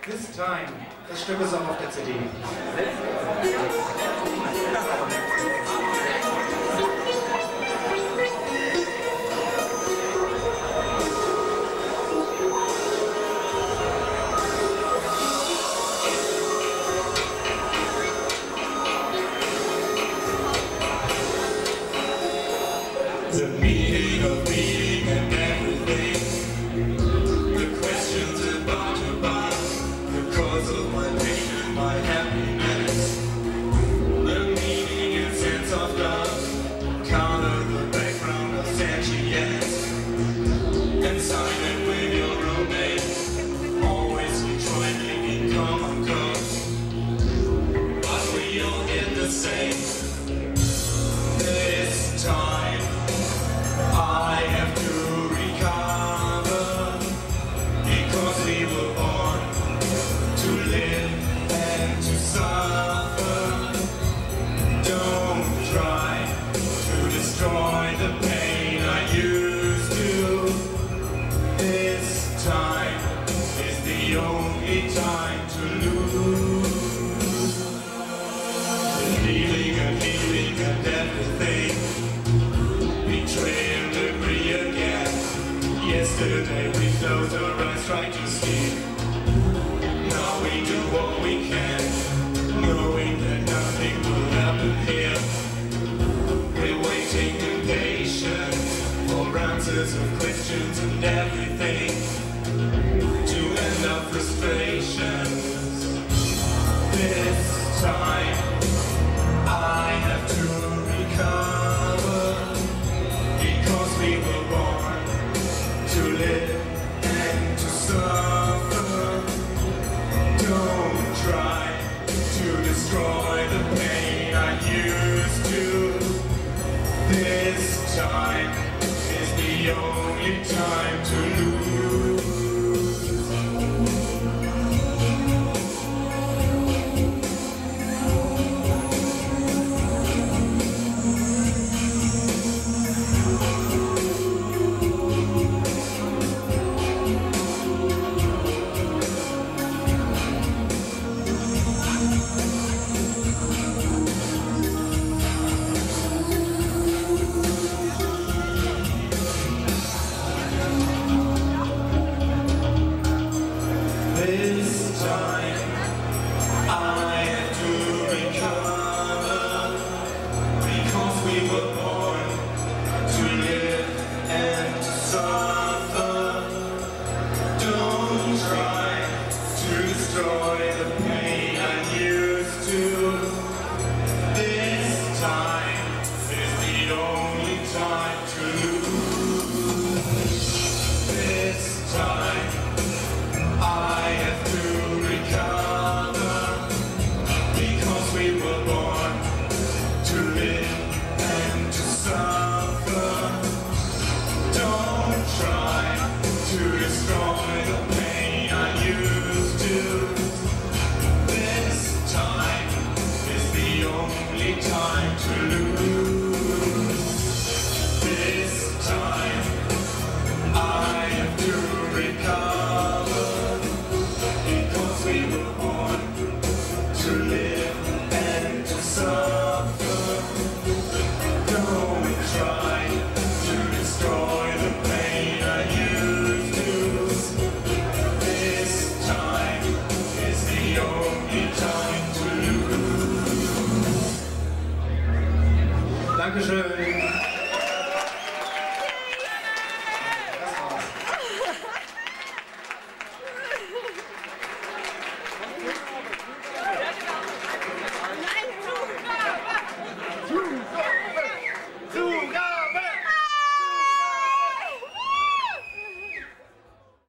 This Time. Das Stück ist auch auf der CD. The meaning of being and everything, the questions about the cause of my pain and my happiness, the meaning and sense of love, color the background of sentience, and sign it with your roommate, always trying in common cause, but we all get the same. This time I have to recover, because we were born to live and to suffer. Don't try to destroy the pain I used to. This time is the only time to lose. The healing and everything, betrayal, agree again. Yesterday we closed our eyes, tried to sleep. Now we do what we can, knowing that nothing will happen here. We're waiting impatient for answers of questions and everything, to end up frustrations. This time I have to recover, because we were born to live and to suffer. Don't try to destroy the pain I used to. This time is the only time to lose. This time I have to recover, because we were born to live and to suffer. Don't try to destroy the pain I used to. This time is the only time to lose. This time I have to recover, because we were born to live and to suffer. Don't try to destroy the pain I used to. This time is the only time to lose. This time I have to recover, because we were born to live and to suffer. Don't try to destroy the pain I used to. This time is the only time to lose. Dankeschön.